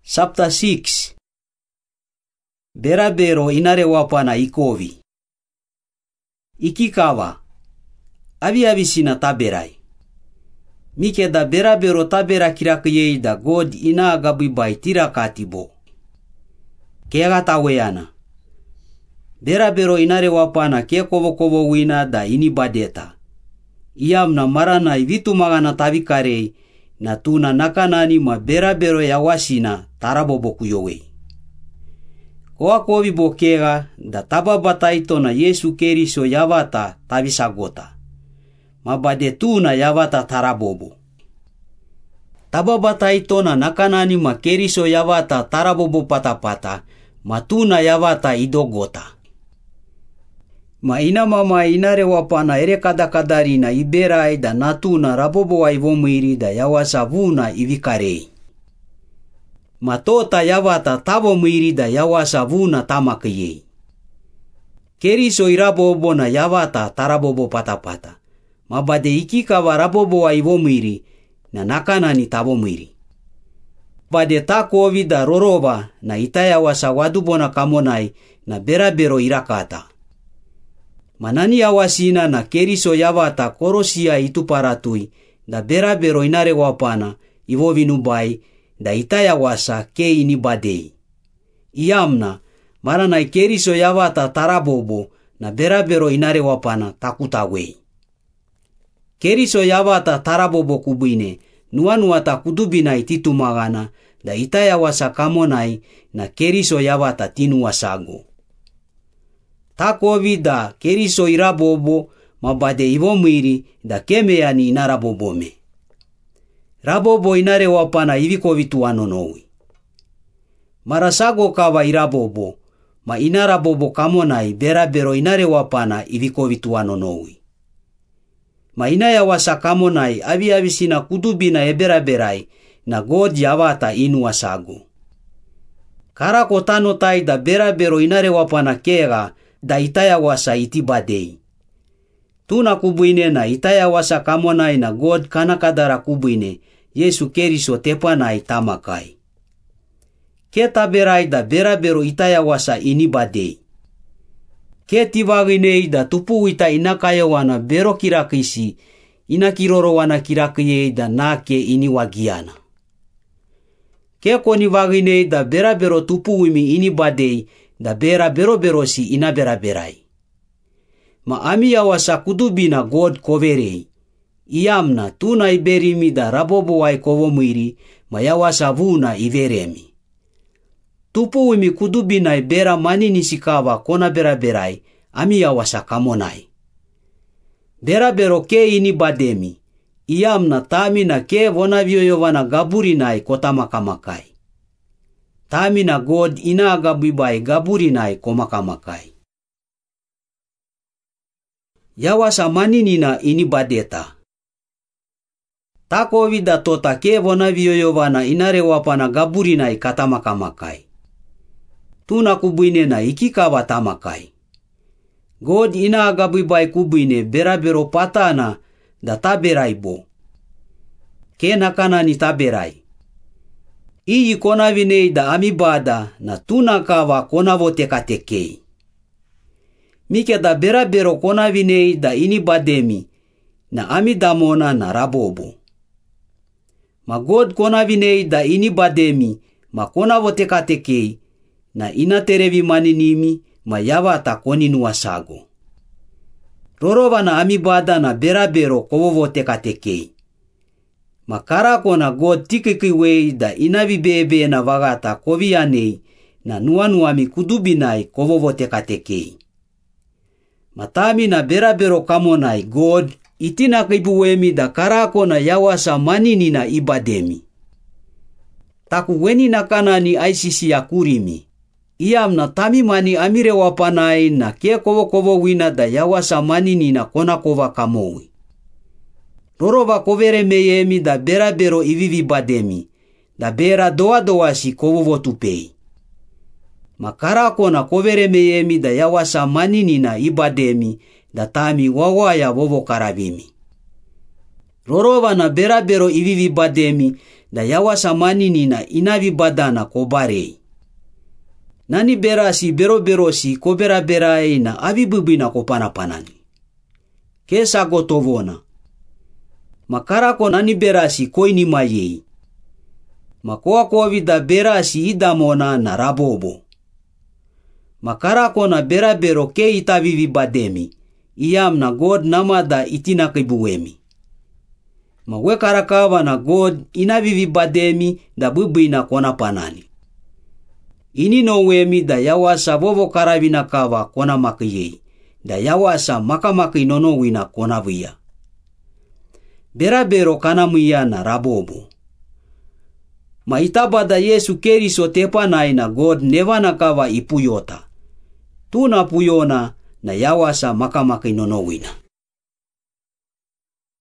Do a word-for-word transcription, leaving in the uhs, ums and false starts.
Chapter six. Berabero inarewapana ikovi. Ikikawa. Abi abisina taberai. Mikeda berabero tabera kirakiyeida God ina agabibai tirakatibo. Keagata weana. Berabero inarewapana ke kovo kovo wina da inibadeta. Iamna marana vitu magana tavikarei na tuna nakanani ma berabero ya wasina taraboboku yowe. Koa kovi bokega da tababataito na Yesu Keriso yavata tavisagota. Mabade tuna yavata tarabobo. Tababataito na nakanani ma Keriso yavata tarabobo patapata matuna yavata idogota. Ma ina mama inare wapana ere kadakadari na iberai da natuna rabobo wa ivomiri da yawasa vuna ivikarei. Ma tota yavata tabo mwiri da yawasa vuna tamakiyei. Keriso irabobo na yavata tarabobo patapata. Ma bade ikikawa rabobo wa ivomiri na nakanani tabo mwiri. Bade takovi da roroba na itayawasa wadubona kamonai na berabero irakata. Manani yawasina na Keriso yavata korosia ituparatui da berabero inare wapana ivovinubai da itayawasa ke inibadei. Iamna marana Keriso yavata tarabobo na berabero inare wapana takutawei. Keriso yavata tarabobo kubuine nuanuata kudubina ititumagana da itayawasa kamonai na Keriso yavata tinuwasago. Takovi da Keriso irabobo mabade ivomiri da kemeani inarabobome. Rabobo inare wapana ivikovitu wanonowi. Marasago kawa irabobo ma inarabobo kamonai berabero inare wapana ivikovitu wanonowi. Ma inayawasa kamonai avi avisina kudubina eberaberai na God yavata inuwasago. Karako tanotai da berabero inare wapana kega da itayawasa itibadei. Tuna kubuine na itayawasa kamonai na God kanakadara kubuine Yesu Keriso tepanai tamakai. Ketaberai da berabero itayawasa inibadei. Ketivaginei da tupuwita inakayawana bero kirakisi inakirorowana kirakiyei da nake iniwagiana. Kekoni vaginei da berabero tupuwimi inibadei da bera bero berosi ina bera berai. Ma ami yawasa kudubina God koverei. Iamna tuna iberimi da rabobo wai kovomwiri ma yawasa vuna iveremi. Tupu wimi kudubina ibera mani nisikawa kona bera berai ami yawasa kamonai. Bera bero ke ini bademi. Iamna tami na ke vonavyo yovana gaburinai kotamakamakai. Tami na God ina agabibai gaburinai komakamakai. Yawasa maninina ini badeta. Takovi da tota ke vonavyo yovana inare wapana gaburinai katamakamakai. Tuna kubuine na ikikawa tamakai. God ina agabibai kubuine berabero patana da taberai bo. Ke nakanani taberai. Iyi konavinei da amibada na tunakawa konavotekateki. Mike da berabero konavinei da inibademi na amidamona na rabobo. Ma God konavinei da inibademi ma konavotekateki na inaterevi maninimi ma yavata koninuwasago. Rorova na amibada na berabero kovovotekateki. Makarako na God tikikiwei da inavibebe na vagata kovianei na nuanuami kudubinai kovovotekateki. Matami na berabero kamonai God itina kibuwemi da karako na yawasa manini na ibademi. Taku weni na kanani aisisi ya kurimi. Iam na tami mani amire wapanai na ke kovo kovo wina da yawasa manini na kona kova kamowi. Rorova kovere meyemi da berabero ivivi bademi, da bera doa doa si kovovotupei. Makarako na kovere meyemi da yawasa manini na ibademi, da tami wawaya vovo karavimi. Rorova na berabero ivivi bademi, da yawasa maninina inavi badana kobarei. Nani berasi beroberosi ko bera-beraei na avi bubina ko panapanani. Kesa gotovona. Makarako nani berasi ko inimayei. Makoa kovi da berasi idamona na rabobo. Makarako na berabero ke itavivi bademi. Iyam na God namada itina kibuemi. Mawe karakawa na God inavivi bademi da bubina kona panani. Ini no wemi da yawasa vovo karavina kawa kona makiyei. Da yawasa makamaki nono wina kona via. Berabero kanamuia na rabobo. Ma itabada Yesu Keriso tepanai na God nevana kawa ipuyota. Tuna puyona na yawasa makamaki nono wina.